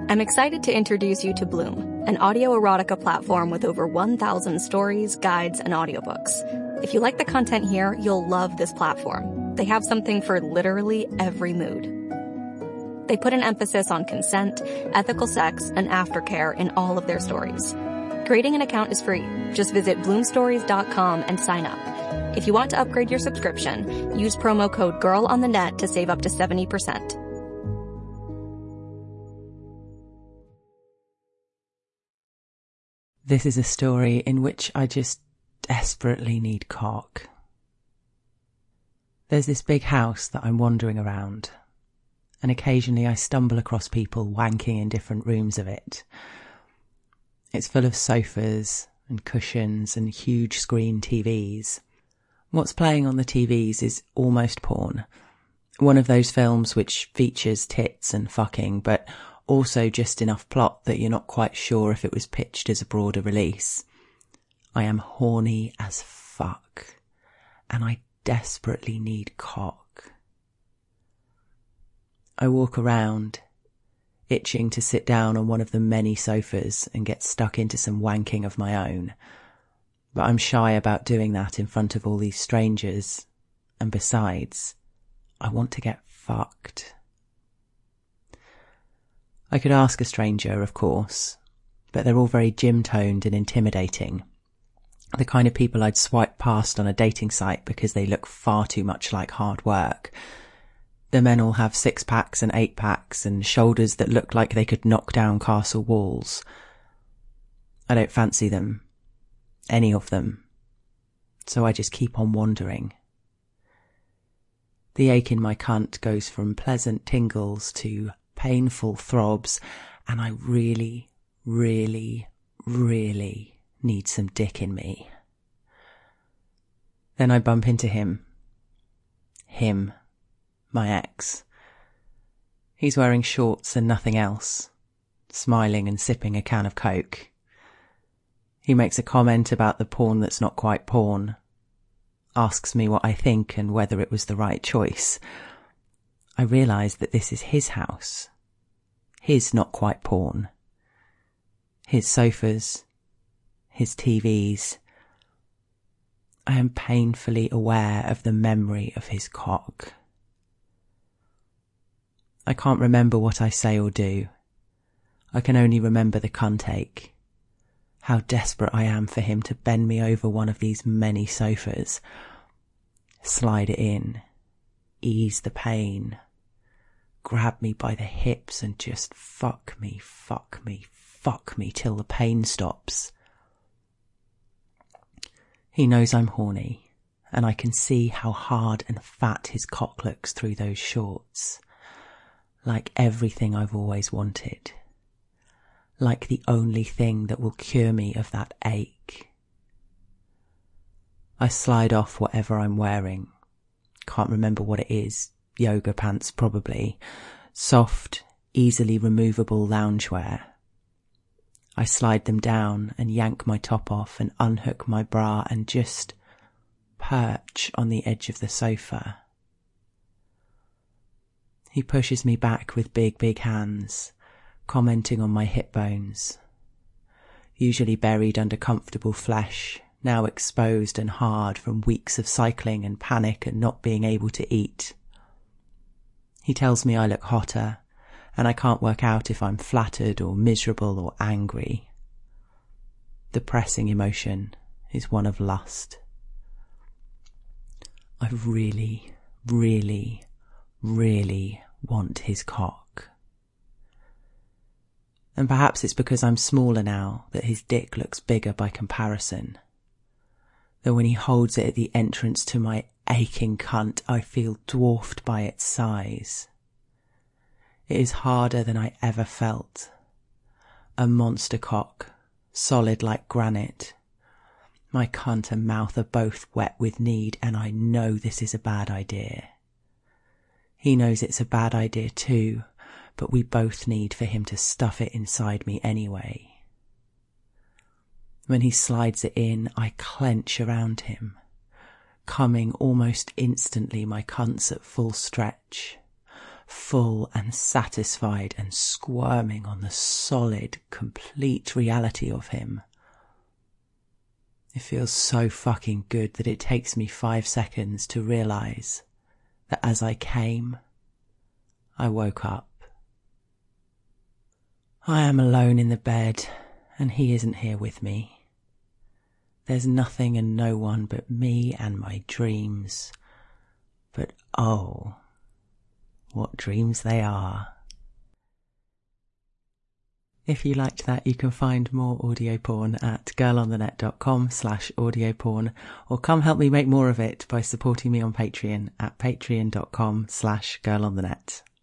I'm excited to introduce you to Bloom, an audio erotica platform with over 1,000 stories, guides, and audiobooks. If you like the content here, you'll love this platform. They have something for literally every mood. They put an emphasis on consent, ethical sex, and aftercare in all of their stories. Creating an account is free. Just visit bloomstories.com and sign up. If you want to upgrade your subscription, use promo code GIRLONTHENET to save up to 70%. This is a story in which I just desperately need cock. There's this big house that I'm wandering around, and occasionally I stumble across people wanking in different rooms of it. It's full of sofas and cushions and huge screen TVs. What's playing on the TVs is Almost Porn, one of those films which features tits and fucking, but also just enough plot that you're not quite sure if it was pitched as a broader release. I am horny as fuck, and I desperately need cock. I walk around, itching to sit down on one of the many sofas and get stuck into some wanking of my own, but I'm shy about doing that in front of all these strangers, and besides, I want to get fucked. I could ask a stranger, of course, but they're all very gym-toned and intimidating. The kind of people I'd swipe past on a dating site because they look far too much like hard work. The men all have 6-packs and 8-packs and shoulders that look like they could knock down castle walls. I don't fancy them. Any of them. So I just keep on wandering. The ache in my cunt goes from pleasant tingles to painful throbs, and I really, really, really need some dick in me. Then I bump into him. Him. My ex. He's wearing shorts and nothing else, smiling and sipping a can of Coke. He makes a comment about the porn that's not quite porn, asks me what I think and whether it was the right choice. I realise that this is his house. His not quite porn. His sofas. His TVs. I am painfully aware of the memory of his cock. I can't remember what I say or do. I can only remember the cunt ache. How desperate I am for him to bend me over one of these many sofas. Slide it in. Ease the pain. Grab me by the hips and just fuck me till the pain stops. He knows I'm horny, and I can see how hard and fat his cock looks through those shorts. Like everything I've always wanted. Like the only thing that will cure me of that ache. I slide off whatever I'm wearing. Can't remember what it is. Yoga pants probably. Soft, easily removable loungewear. I slide them down and yank my top off and unhook my bra and just perch on the edge of the sofa. He pushes me back with big hands, commenting on my hip bones. Usually buried under comfortable flesh, now exposed and hard from weeks of cycling and panic and not being able to eat. He tells me I look hotter, and I can't work out if I'm flattered or miserable or angry. The pressing emotion is one of lust. I really, really, really want his cock. And perhaps it's because I'm smaller now that his dick looks bigger by comparison. Though when he holds it at the entrance to my aching cunt, I feel dwarfed by its size. It is harder than I ever felt. A monster cock, solid like granite. My cunt and mouth are both wet with need, and I know this is a bad idea. He knows it's a bad idea too, but we both need for him to stuff it inside me anyway. When he slides it in, I clench around him. Coming almost instantly, my cunt's at full stretch. full and satisfied and squirming on the solid, complete reality of him. It feels so fucking good that it takes me 5 seconds to realise that as I came, I woke up. I am alone in the bed, and he isn't here with me. There's nothing and no one but me and my dreams. But oh, what dreams they are. If you liked that, you can find more audio porn at girlonthenet.com/audioporn, or come help me make more of it by supporting me on Patreon at patreon.com/girlonthenet.